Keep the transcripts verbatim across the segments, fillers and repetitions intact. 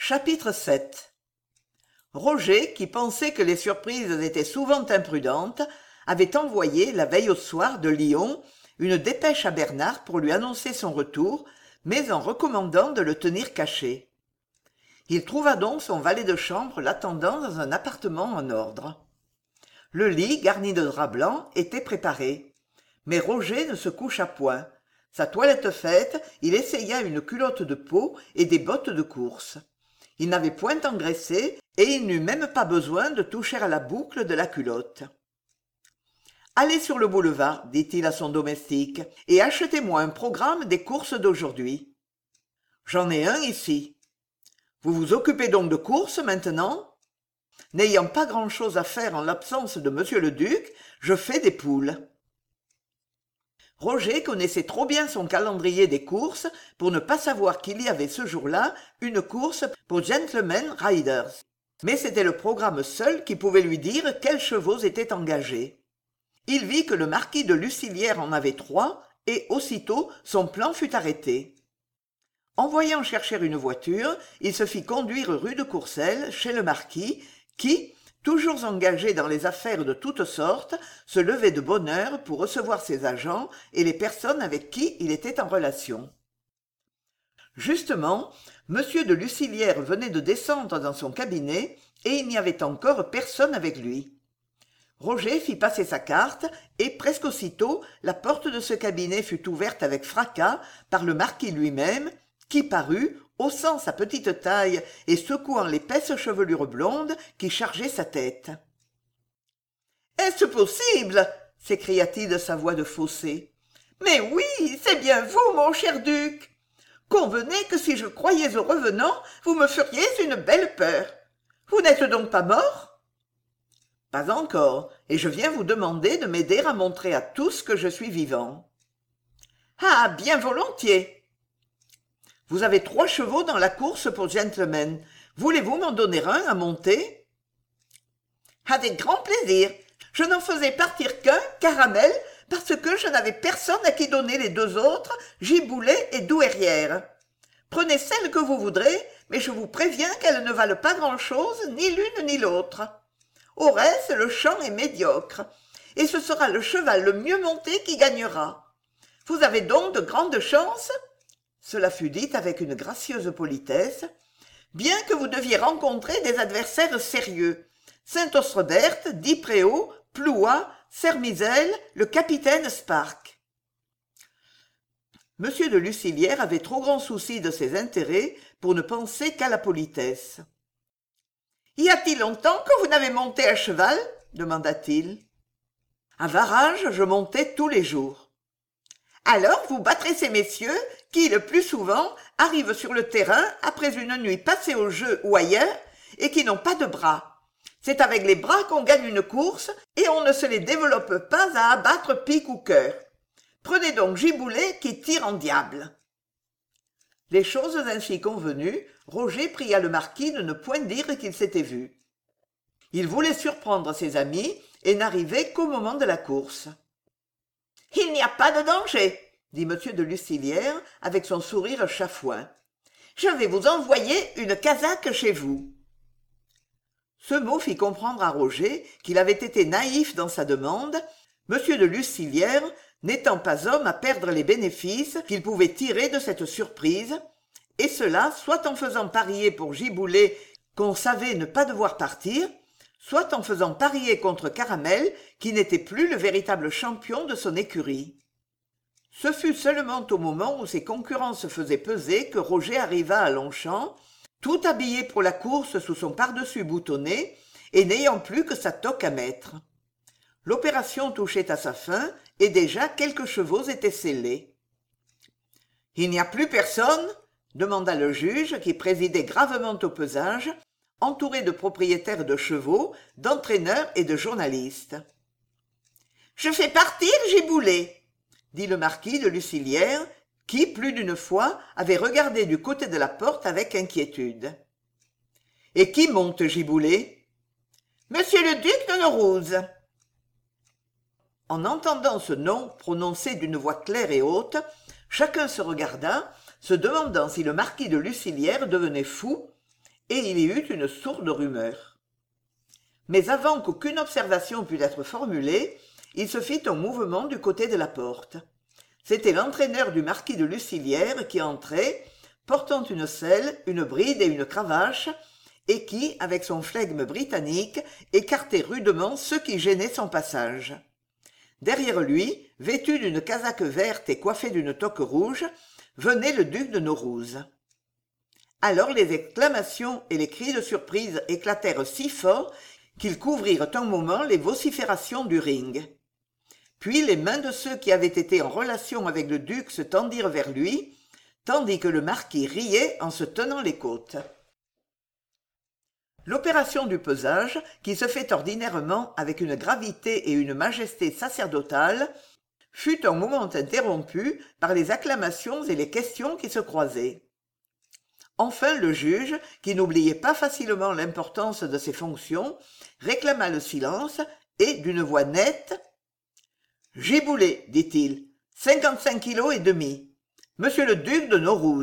Chapitre sept. Roger, qui pensait que les surprises étaient souvent imprudentes, avait envoyé, la veille au soir, de Lyon, une dépêche à Bernard pour lui annoncer son retour, mais en recommandant de le tenir caché. Il trouva donc son valet de chambre l'attendant dans un appartement en ordre. Le lit, garni de drap blanc, était préparé. Mais Roger ne se coucha point. Sa toilette faite, il essaya une culotte de peau et des bottes de course. Il n'avait point engraissé, et il n'eut même pas besoin de toucher à la boucle de la culotte. « Allez sur le boulevard, dit-il à son domestique, et achetez-moi un programme des courses d'aujourd'hui. »« J'en ai un ici. »« Vous vous occupez donc de courses maintenant ?»« N'ayant pas grand-chose à faire en l'absence de monsieur le duc, je fais des poules. » Roger connaissait trop bien son calendrier des courses pour ne pas savoir qu'il y avait ce jour-là une course pour Gentlemen Riders. Mais c'était le programme seul qui pouvait lui dire quels chevaux étaient engagés. Il vit que le marquis de Lucilière en avait trois, et aussitôt son plan fut arrêté. En voyant chercher une voiture, il se fit conduire rue de Courcelles, chez le marquis, qui, toujours engagé dans les affaires de toutes sortes, se levait de bonne heure pour recevoir ses agents et les personnes avec qui il était en relation. Justement, M. de Lucilière venait de descendre dans son cabinet et il n'y avait encore personne avec lui. Roger fit passer sa carte et presque aussitôt la porte de ce cabinet fut ouverte avec fracas par le marquis lui-même, qui parut, haussant sa petite taille et secouant l'épaisse chevelure blonde qui chargeait sa tête. « Est-ce possible ?» s'écria-t-il de sa voix de fausset. « Mais oui, c'est bien vous, mon cher duc. Convenez que si je croyais au revenant, vous me feriez une belle peur. Vous n'êtes donc pas mort ?»« Pas encore, et je viens vous demander de m'aider à montrer à tous que je suis vivant. »« Ah, bien volontiers. Vous avez trois chevaux dans la course pour gentlemen. Voulez-vous m'en donner un à monter ?»« Avec grand plaisir. Je n'en faisais partir qu'un, Caramel, parce que je n'avais personne à qui donner les deux autres, Giboulet et Douairière. Prenez celle que vous voudrez, mais je vous préviens qu'elles ne valent pas grand-chose, ni l'une ni l'autre. Au reste, le champ est médiocre, et ce sera le cheval le mieux monté qui gagnera. Vous avez donc de grandes chances ?» Cela fut dit avec une gracieuse politesse, bien que vous deviez rencontrer des adversaires sérieux. Saint-Austrebert, Dipréau, Ploua, Sermizel, le capitaine Spark. M. de Lucilière avait trop grand souci de ses intérêts pour ne penser qu'à la politesse. « Y a-t-il longtemps que vous n'avez monté à cheval ?» demanda-t-il. « À Varage, je montais tous les jours. »« Alors vous battrez ces messieurs qui, le plus souvent, arrivent sur le terrain après une nuit passée au jeu ou ailleurs et qui n'ont pas de bras. C'est avec les bras qu'on gagne une course et on ne se les développe pas à abattre pique ou cœur. Prenez donc Giboulet qui tire en diable. » Les choses ainsi convenues, Roger pria le marquis de ne point dire qu'il s'était vu. Il voulait surprendre ses amis et n'arrivait qu'au moment de la course. « Il n'y a pas de danger, » dit M. de Lucilière avec son sourire chafouin. « Je vais vous envoyer une casaque chez vous. » Ce mot fit comprendre à Roger qu'il avait été naïf dans sa demande, M. de Lucilière n'étant pas homme à perdre les bénéfices qu'il pouvait tirer de cette surprise, et cela soit en faisant parier pour Giboulet qu'on savait ne pas devoir partir, soit en faisant parier contre Caramel qui n'était plus le véritable champion de son écurie. Ce fut seulement au moment où ses concurrents se faisaient peser que Roger arriva à Longchamp, tout habillé pour la course sous son pardessus boutonné et n'ayant plus que sa toque à mettre. L'opération touchait à sa fin et déjà quelques chevaux étaient scellés. « Il n'y a plus personne ?» demanda le juge qui présidait gravement au pesage, entouré de propriétaires de chevaux, d'entraîneurs et de journalistes. « Je fais partir Giboulet !» dit le marquis de Lucilière, qui, plus d'une fois, avait regardé du côté de la porte avec inquiétude. « Et qui monte Giboulet ?»« Monsieur le duc de Neurouze. » En entendant ce nom prononcé d'une voix claire et haute, chacun se regarda, se demandant si le marquis de Lucilière devenait fou, et il y eut une sourde rumeur. Mais avant qu'aucune observation pût être formulée, il se fit un mouvement du côté de la porte. C'était l'entraîneur du marquis de Lucilière qui entrait, portant une selle, une bride et une cravache, et qui, avec son flegme britannique, écartait rudement ceux qui gênaient son passage. Derrière lui, vêtu d'une casaque verte et coiffé d'une toque rouge, venait le duc de Naurouze. Alors les exclamations et les cris de surprise éclatèrent si fort qu'ils couvrirent un moment les vociférations du ring. Puis les mains de ceux qui avaient été en relation avec le duc se tendirent vers lui, tandis que le marquis riait en se tenant les côtes. L'opération du pesage, qui se fait ordinairement avec une gravité et une majesté sacerdotale, fut un moment interrompue par les acclamations et les questions qui se croisaient. Enfin le juge, qui n'oubliait pas facilement l'importance de ses fonctions, réclama le silence et, d'une voix nette, « Giboulet, dit-il, cinquante-cinq kilos et demi. Monsieur le duc de Naurouze. »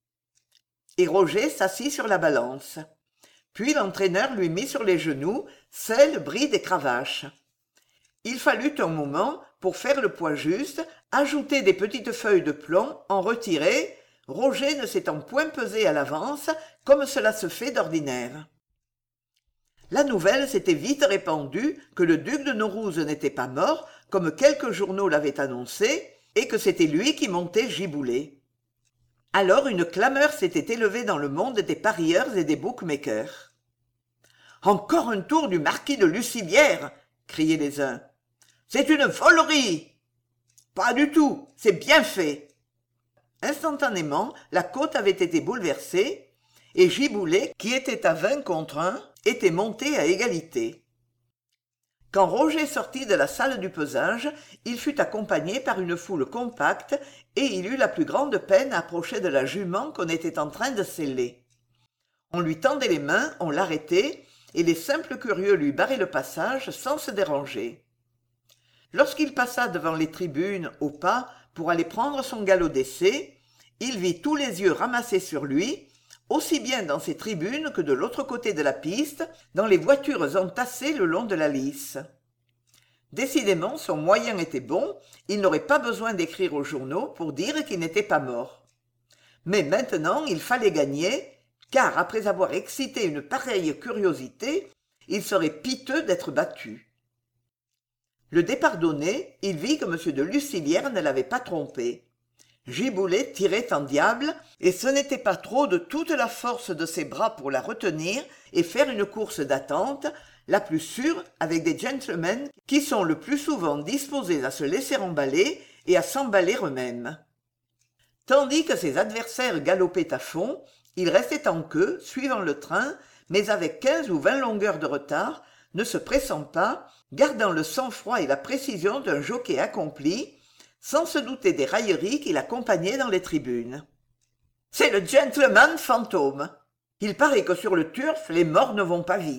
Et Roger s'assit sur la balance. Puis l'entraîneur lui mit sur les genoux selle, bride et cravache. Il fallut un moment pour faire le poids juste, ajouter des petites feuilles de plomb, en retirer, Roger ne s'étant point pesé à l'avance, comme cela se fait d'ordinaire. La nouvelle s'était vite répandue que le duc de Naurouze n'était pas mort, comme quelques journaux l'avaient annoncé, et que c'était lui qui montait Giboulet. Alors une clameur s'était élevée dans le monde des parieurs et des bookmakers. « Encore un tour du marquis de Lucilière !» criaient les uns. « C'est une volerie !»« Pas du tout, c'est bien fait !» Instantanément, la côte avait été bouleversée, et Giboulet, qui était à vingt contre un, était monté à égalité. Quand Roger sortit de la salle du pesage, il fut accompagné par une foule compacte et il eut la plus grande peine à approcher de la jument qu'on était en train de seller. On lui tendait les mains, on l'arrêtait, et les simples curieux lui barraient le passage sans se déranger. Lorsqu'il passa devant les tribunes au pas pour aller prendre son galop d'essai, il vit tous les yeux ramassés sur lui, aussi bien dans ces tribunes que de l'autre côté de la piste, dans les voitures entassées le long de la lice. Décidément, son moyen était bon, il n'aurait pas besoin d'écrire aux journaux pour dire qu'il n'était pas mort. Mais maintenant, il fallait gagner, car après avoir excité une pareille curiosité, il serait piteux d'être battu. Le départ donné, il vit que M de Lucilière ne l'avait pas trompé. Giboulet tirait en diable, et ce n'était pas trop de toute la force de ses bras pour la retenir et faire une course d'attente, la plus sûre avec des gentlemen qui sont le plus souvent disposés à se laisser emballer et à s'emballer eux-mêmes. Tandis que ses adversaires galopaient à fond, il restait en queue, suivant le train, mais avec quinze ou vingt longueurs de retard, ne se pressant pas, gardant le sang-froid et la précision d'un jockey accompli, sans se douter des railleries qui l'accompagnaient dans les tribunes. « C'est le gentleman fantôme. Il paraît que sur le turf, les morts ne vont pas vite. »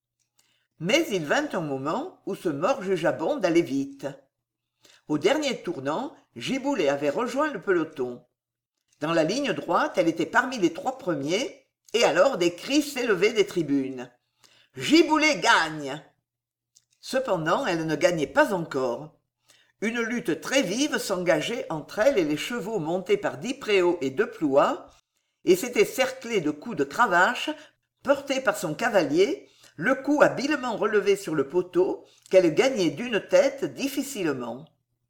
Mais il vint un moment où ce mort jugea bon d'aller vite. Au dernier tournant, Giboulet avait rejoint le peloton. Dans la ligne droite, elle était parmi les trois premiers, et alors des cris s'élevaient des tribunes. « Giboulet gagne !» Cependant, elle ne gagnait pas encore. Une lutte très vive s'engageait entre elle et les chevaux montés par dix préaux et deux plouas, et s'était cerclée de coups de cravache, portés par son cavalier, le cou habilement relevé sur le poteau, qu'elle gagnait d'une tête difficilement.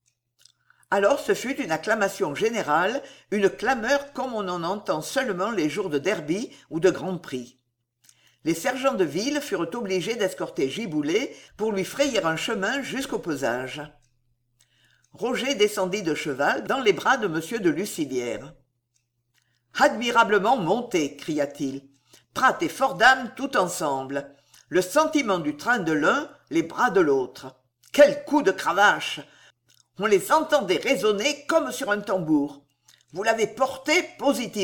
Alors ce fut une acclamation générale, une clameur comme on en entend seulement les jours de derby ou de grand prix. Les sergents de ville furent obligés d'escorter Giboulet pour lui frayer un chemin jusqu'au pesage. Roger descendit de cheval dans les bras de M de Lucilière. « Admirablement monté !» cria-t-il. « Prat et Fordham tout ensemble. Le sentiment du train de l'un, les bras de l'autre. Quel coup de cravache! On les entendait résonner comme sur un tambour. Vous l'avez porté positivement. »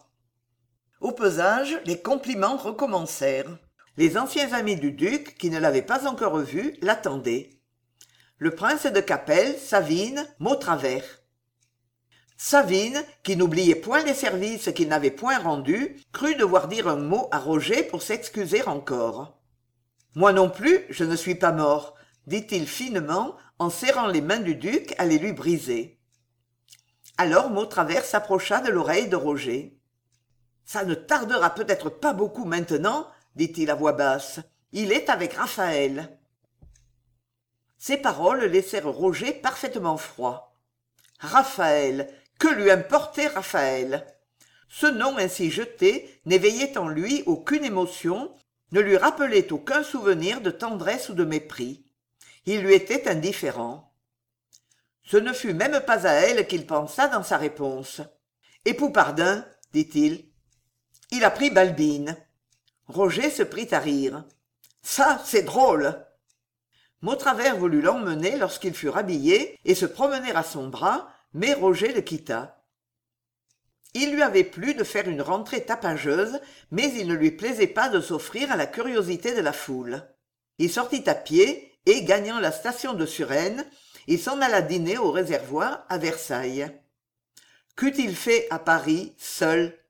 Au pesage, les compliments recommencèrent. Les anciens amis du duc, qui ne l'avaient pas encore vu, l'attendaient. Le prince de Capelle, Savine, Mautravers. Savine, qui n'oubliait point les services qu'il n'avait point rendus, crut devoir dire un mot à Roger pour s'excuser encore. « Moi non plus, je ne suis pas mort, » dit-il finement en serrant les mains du duc à les lui briser. Alors Mautravers s'approcha de l'oreille de Roger. « Ça ne tardera peut-être pas beaucoup maintenant, » dit-il à voix basse. « Il est avec Raphaël. » Ces paroles laissèrent Roger parfaitement froid. Raphaël, que lui importait Raphaël? Ce nom ainsi jeté n'éveillait en lui aucune émotion, ne lui rappelait aucun souvenir de tendresse ou de mépris. Il lui était indifférent. Ce ne fut même pas à elle qu'il pensa dans sa réponse. « Et Poupardin, dit-il. Il a pris Balbine. » Roger se prit à rire. « Ça, c'est drôle !» Mautravers voulut l'emmener lorsqu'il fut rhabillé et se promener à son bras, mais Roger le quitta. Il lui avait plu de faire une rentrée tapageuse, mais il ne lui plaisait pas de s'offrir à la curiosité de la foule. Il sortit à pied et, gagnant la station de Suresnes, il s'en alla dîner au réservoir à Versailles. Qu'eût-il fait à Paris, seul,